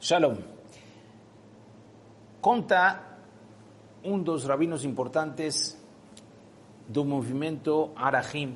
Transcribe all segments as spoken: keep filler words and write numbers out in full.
Shalom. Conta um dos rabinos importantes do movimento Arahim,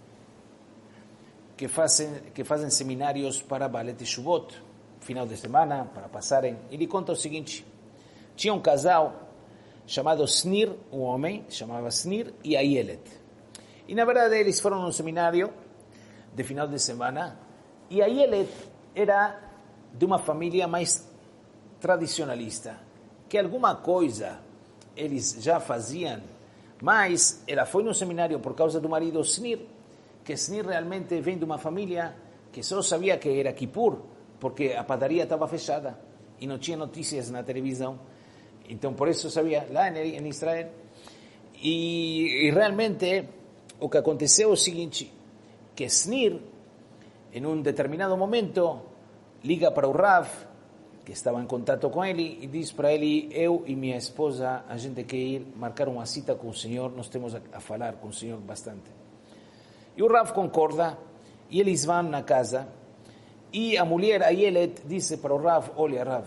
que fazem, que fazem seminários para Baalei Teshuvot, final de semana, para passarem. Ele conta o seguinte: tinha um casal chamado Snir, um homem, chamava Snir, e Ayelet. E na verdade eles foram num seminário de final de semana, e Ayelet era de uma família mais tradicionalista, que alguma coisa eles já faziam, mas ela foi no seminário por causa do marido Snir, que Snir realmente vem de uma família que só sabia que era Kippur, porque a padaria estava fechada e não tinha notícias na televisão. Então, por isso sabia, lá em Israel. E, e realmente, o que aconteceu é o seguinte, que Snir, em um determinado momento, liga para o Rav, que estava em contato com ele, e diz para ele: eu e minha esposa, a gente quer ir marcar uma cita com o Senhor, nós temos a, a falar com o Senhor bastante. E o Rav concorda, e eles vão na casa, e a mulher, a Ayelet, disse para o Rav: olha, Rav,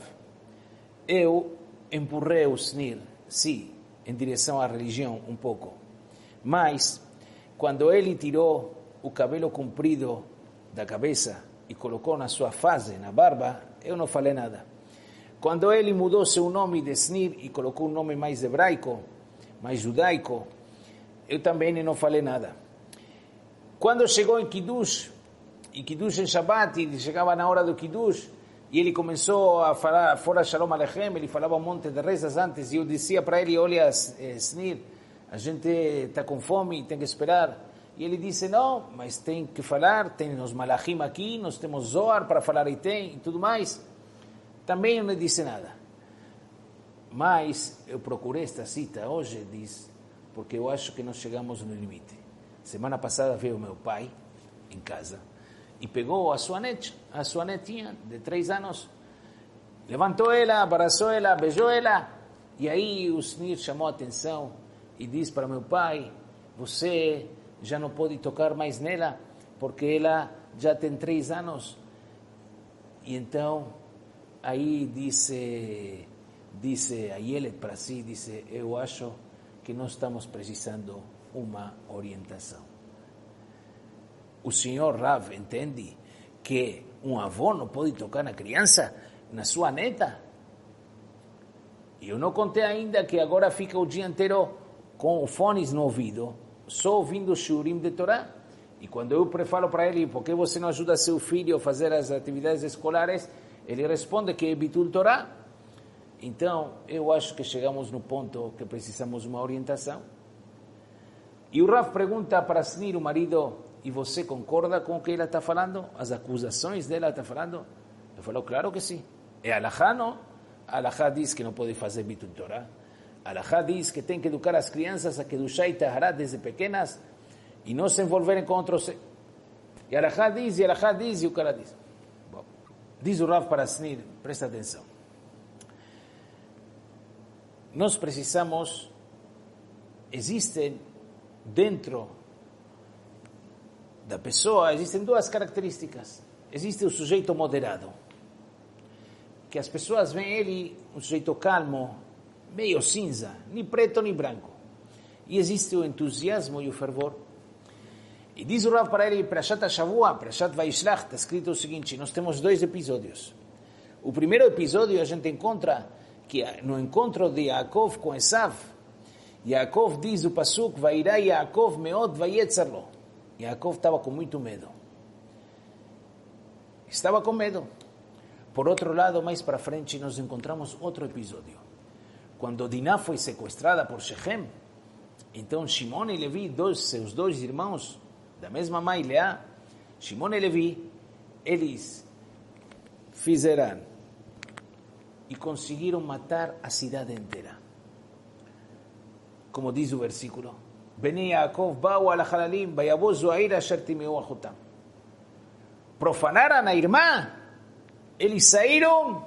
eu empurrei o Snir, sim, em direção à religião um pouco, mas quando ele tirou o cabelo comprido da cabeça e colocou na sua face, na barba, eu não falei nada. Quando ele mudou seu nome de Snir e colocou um nome mais hebraico, mais judaico, eu também não falei nada. Quando chegou em Kiddush, e Kiddush em Shabbat, e chegava na hora do Kiddush, e ele começou a falar fora Shalom Aleichem, ele falava um monte de rezas antes, e eu dizia para ele: olha, Snir, a gente está com fome, tem que esperar. E ele disse: não, mas tem que falar, tem os malachim aqui, nós temos Zohar para falar e tem, e tudo mais. Também eu não disse nada. Mas eu procurei esta cita hoje, diz, porque eu acho que nós chegamos no limite. Semana passada veio meu pai em casa e pegou a sua net, a sua netinha de três anos, levantou ela, abraçou ela, beijou ela, e aí o Snir chamou a atenção e disse para meu pai: você já não pode tocar mais nela, porque ela já tem três anos. E então, aí disse, disse a Ayelet para si, disse: eu acho que nós estamos precisando uma orientação. O senhor Rav entende que um avô não pode tocar na criança, na sua neta? E eu não contei ainda que agora fica o dia inteiro com fones no ouvido, só ouvindo o shurim de Torá. E quando eu falo para ele: por que você não ajuda seu filho a fazer as atividades escolares? Ele responde que é Bitul Torá. Então, eu acho que chegamos no ponto que precisamos de uma orientação. E o Rav pergunta para Snir, o marido: e você concorda com o que ela está falando? As acusações dela está falando? Ele falou: claro que sim. É alahá, não? Alahá diz que não pode fazer Bitul Torá. Alahá diz que tem que educar as crianças a Kedushá e Tahará desde pequenas e não se envolverem com outros. E Alahá diz, e Alahá diz, e o cara diz. Bom, diz o Rav para Snir, presta atenção. Nós precisamos, existem dentro da pessoa, existem duas características. Existe o sujeito moderado, que as pessoas veem ele, um sujeito calmo, meio cinza, nem preto nem branco. E existe o entusiasmo e o fervor. E diz o Rav para ele, Parashat HaShavua, Parashat Vayishlach, está escrito o seguinte: nós temos dois episódios. O primeiro episódio a gente encontra que no encontro de Yaakov com Esav, Yaakov diz o pasuk: Vairá Yaakov meod vayetzer lo. Yaakov estava com muito medo. Estava com medo. Por outro lado, mais para frente, nós encontramos outro episódio. Quando Diná foi sequestrada por Shechem, então Shimon e Levi, dois, seus dois irmãos, da mesma mãe Leá, Shimon e Levi, eles fizeram e conseguiram matar a cidade inteira. Como diz o versículo: Bnei Yaakov ba'u al halalim vayabozu ha'ir asher timeu achotam. Profanaram a irmã, eles saíram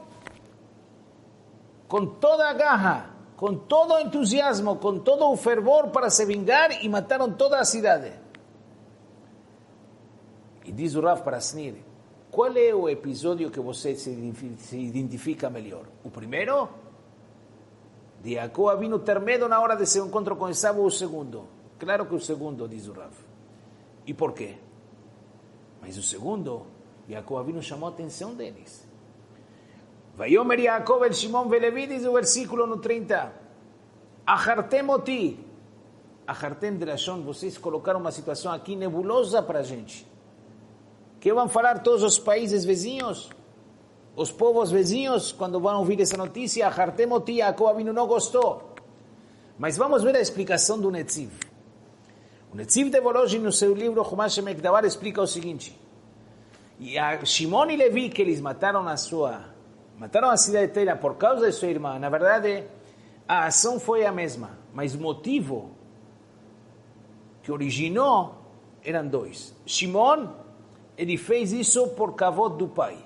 com toda a garra, com todo o entusiasmo, com todo o fervor para se vingar e mataram toda a cidade. E diz o Rav para Snir: qual é o episódio que você se identifica melhor? O primeiro? De Jacob Avinu ter medo na hora de seu encontro com Esaú, ou o segundo? Claro que o segundo, diz o Rav. E por quê? Mas o segundo, Jacob Avinu chamou a atenção deles. Vayomer Jacob el Shimon velevi, diz o versículo no trinta. Achartem oti. Achartem de Lashon, vocês colocaram uma situação aqui nebulosa para a gente. Que vão falar todos os países vizinhos? Os povos vizinhos, quando vão ouvir essa notícia, Achartem oti, Jacob Avinu não gostou. Mas vamos ver a explicação do Netziv. O Netziv de Volozhin, no seu livro Chumash Emek Davar, explica o seguinte. E a Shimon e Levi, que eles mataram a sua, mataram a cidade inteira por causa de sua irmã, na verdade, a ação foi a mesma, mas o motivo que originou eram dois. Shimon, ele fez isso por kavod do pai.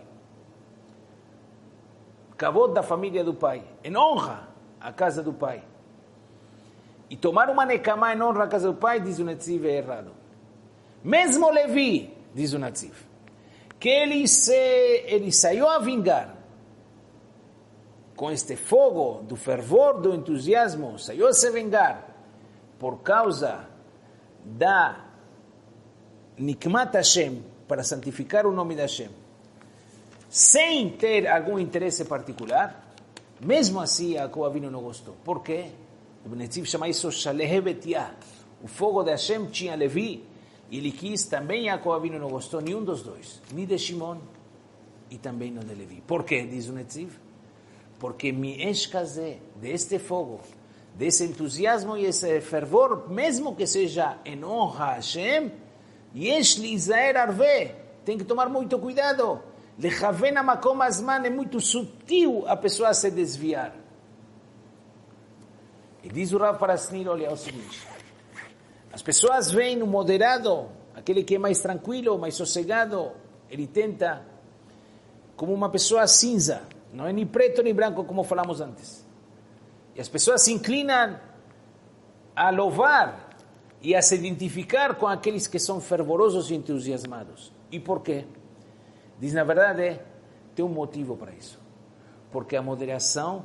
Kavod da família do pai, em honra à casa do pai. E tomar uma nekamá em honra à casa do pai, diz o Netziv, é errado. Mesmo Levi, diz o Netziv, que ele, se, ele saiu a vingar com este fogo do fervor, do entusiasmo, saiu a se vingar por causa da Nikmat Hashem, para santificar o nome de Hashem, sem ter algum interesse particular, mesmo assim Jacob Avinu não gostou. Por quê? O Netziv chama isso Shaleh Betiah. O fogo de Hashem tinha Levi, e ele quis, também Jacob Avinu não gostou, nenhum dos dois, nem de Shimon e também não de Levi. Por quê, diz o Netziv? Porque mi eshkazé, de este fogo, desse entusiasmo e esse fervor, mesmo que seja em honra a Hashem, yesh li izaer arve, tem que tomar muito cuidado. Lechaven hamakom azman, é muito sutil a pessoa se desviar. E diz o Rav Parasnir, olha, é o seguinte, as pessoas veem no moderado, aquele que é mais tranquilo, mais sossegado, ele tenta como uma pessoa cinza, não é nem preto nem branco, como falamos antes. E as pessoas se inclinam a louvar e a se identificar com aqueles que são fervorosos e entusiasmados. E por quê? Diz, na verdade, tem um motivo para isso. Porque a moderação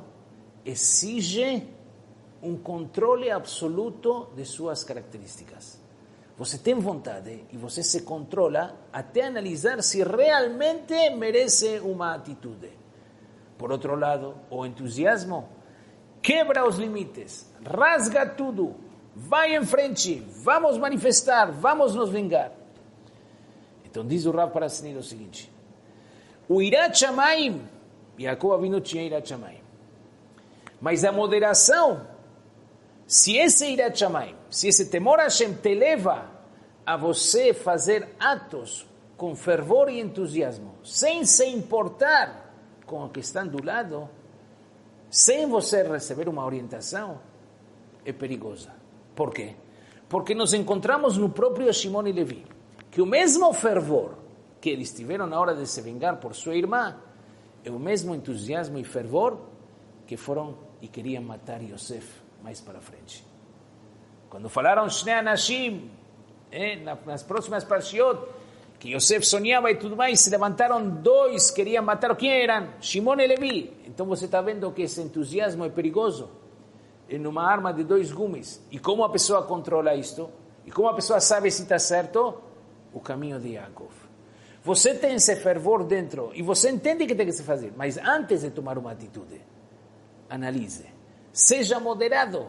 exige um controle absoluto de suas características. Você tem vontade e você se controla até analisar se realmente merece uma atitude. Por outro lado, o entusiasmo quebra os limites, rasga tudo, vai em frente, vamos manifestar, vamos nos vingar. Então diz o Rav Parasnir o seguinte, o Irat Shamayim, Jacob Avinu tinha Irat Shamayim, mas a moderação, se esse Irat Shamayim, se esse temor a Hashem te leva a você fazer atos com fervor e entusiasmo, sem se importar com o que está do lado, sem você receber uma orientação, é perigosa. Por quê? Porque nos encontramos no próprio Shimon e Levi, que o mesmo fervor que eles tiveram na hora de se vingar por sua irmã, é o mesmo entusiasmo e fervor que foram e queriam matar Yosef mais para frente. Quando falaram Shnei Anashim, eh, nas próximas parshiot, que Yosef sonhava e tudo mais, se levantaram dois, queriam matar, quem eram? Shimon e Levi. Então você está vendo que esse entusiasmo é perigoso, é numa arma de dois gumes. E como a pessoa controla isto? E como a pessoa sabe se está certo? O caminho de Yaakov. Você tem esse fervor dentro, e você entende que tem que se fazer, mas antes de tomar uma atitude, analise. Seja moderado.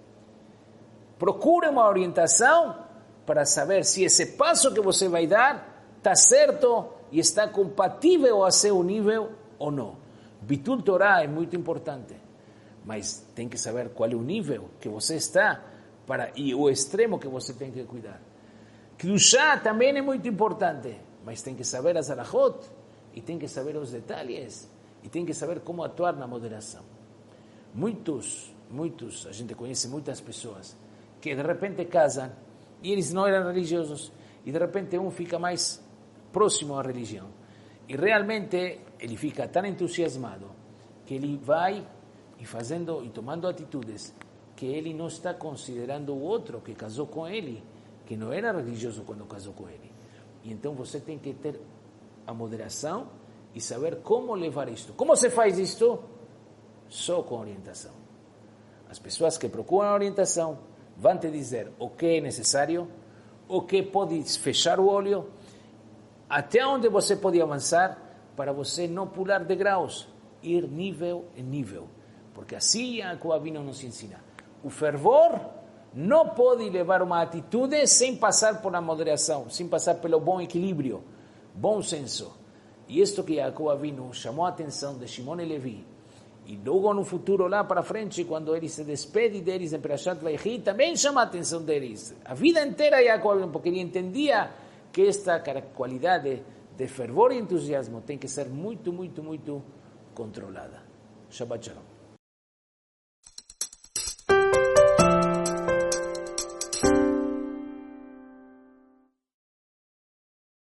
Procure uma orientação para saber se esse passo que você vai dar está certo e está compatível a seu nível ou não. Bitul Torah é muito importante, mas tem que saber qual é o nível que você está para, e o extremo que você tem que cuidar. Kedushá também é muito importante, mas tem que saber as alahot, e tem que saber os detalhes, e tem que saber como atuar na moderação. Muitos, muitos, a gente conhece muitas pessoas que de repente casam, e eles não eram religiosos, e de repente um fica mais próximo à religião. E realmente ele fica tão entusiasmado que ele vai e fazendo e tomando atitudes que ele não está considerando o outro que casou com ele, que não era religioso quando casou com ele. E então você tem que ter a moderação e saber como levar isto. Como se faz isto? Só com orientação. As pessoas que procuram orientação vão te dizer o que é necessário, o que pode fechar o olho, até onde você pode avançar para você não pular de graus, ir nível em nível. Porque assim Yaakov Avinu nos ensina. O fervor não pode levar uma atitude sem passar por a moderação, sem passar pelo bom equilíbrio, bom senso. E isto que Yaakov Avinu chamou a atenção de Shimon e Levi, e logo no futuro, lá para frente, quando ele se despede deles em Perashat Vaychi, também chama a atenção deles. A vida inteira Yaakov Avinu, porque ele entendia que esta qualidade de fervor e entusiasmo tem que ser muito, muito, muito controlada. Shabbat Shalom.